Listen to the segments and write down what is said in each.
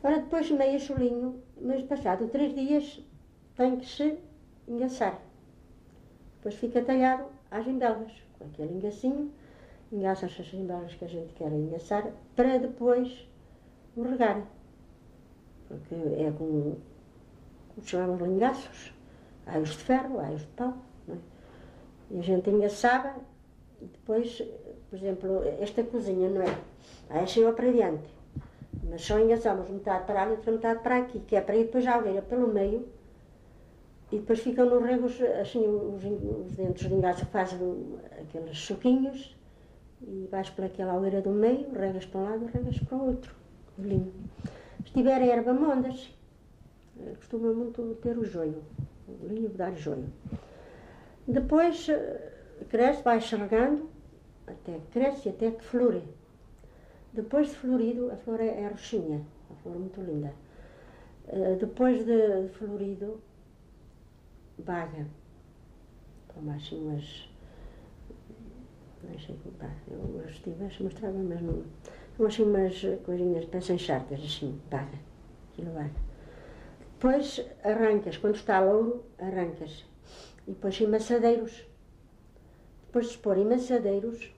Ora, depois meia-se o linho, mas passado 3 dias tem que se engaçar. Depois fica talhado às embelgas, com aquele engacinho, engaça-se as embelgas que a gente quer engaçar, para depois o regar. Porque é como chamamos de engaços, há os de ferro, há os de pau, não é? E a gente engaçava, e depois, por exemplo, esta cozinha, não é? Aí chegou para diante, mas só engaçamos metade para ali e outra metade para aqui, que é para ir depois a alveira pelo meio, e depois ficam nos regos, assim, os dentes de engaço fazem aqueles suquinhos, e vais por aquela alveira do meio, regas para um lado e regas para o outro, o linho. Se tiver erva mondas, costuma muito ter o joio, o linho dar joio. Depois cresce, vai-se regando, até que cresce e até que flore. Depois de florido, a flor é roxinha, uma flor muito linda. Depois de florido, baga. Toma assim umas... não sei como está, eu estive, mostrava, mas não... São assim umas coisinhas, parecem charcas, assim, baga. Aquilo baga. Depois arrancas, quando está louro, arrancas. E depois em maçadeiros. Depois de pôr em maçadeiros,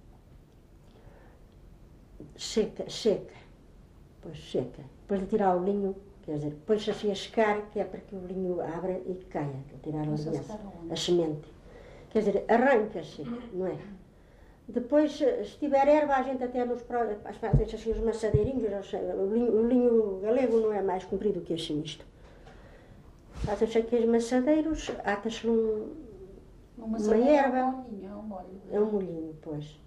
seca. Depois seca. Depois de tirar o linho, quer dizer, depois assim a secar, que é para que o linho abra e caia, tirar a semente. Quer dizer, arranca-se, não é? Depois, se tiver erva, a gente até nos faz assim os maçadeirinhos, o linho galego não é mais comprido que assim isto. Faz-se aqui os maçadeiros, ata-se uma erva. É um molhinho, pois.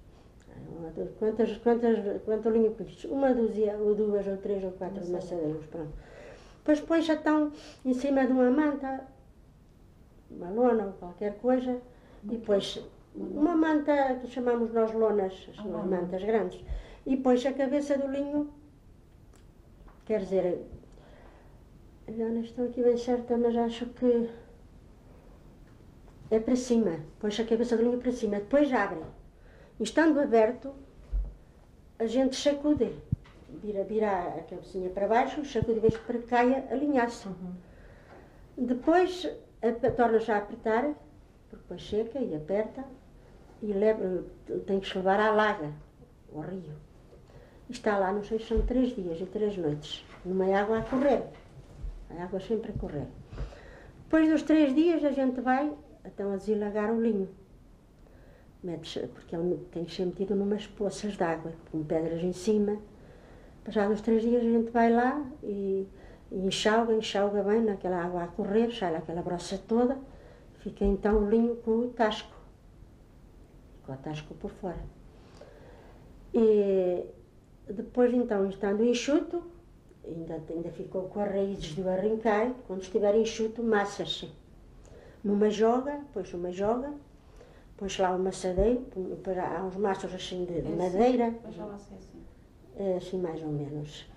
Quanto linho pediste? Uma dúzia, ou 2, ou 3, ou 4 maçadeiros, pronto. Depois põe-se então em cima de uma manta, uma lona ou qualquer coisa, e depois uma manta que chamamos nós lonas, as mantas grandes, e põe-se a cabeça do linho, quer dizer, já não estou aqui bem certa, mas acho que é para cima, põe-se a cabeça do linho para cima, depois abre. E estando aberto, a gente sacude, vira a cabecinha para baixo, sacude vez para que caia a linhaça. Depois torna-se a apertar, porque depois seca e aperta, e tem que se levar à laga, ao rio. E está lá, não sei se são 3 dias e 3 noites, numa água a correr. A água sempre a correr. Depois dos 3 dias a gente vai então a desilagar o linho. Porque ele tem que ser metido numas poças de água, com pedras em cima. Passados 3 dias a gente vai lá e enxauga bem naquela água a correr, sai aquela broça toda, fica então o linho com o tasco. Com o tasco por fora. E depois então, estando enxuto, ainda ficou com as raízes do arrancar, quando estiver enxuto, massa-se. Numa joga, põe-se lá o maçadeiro, depois há uns maços assim de madeira. Veja lá se é assim. É assim mais ou menos.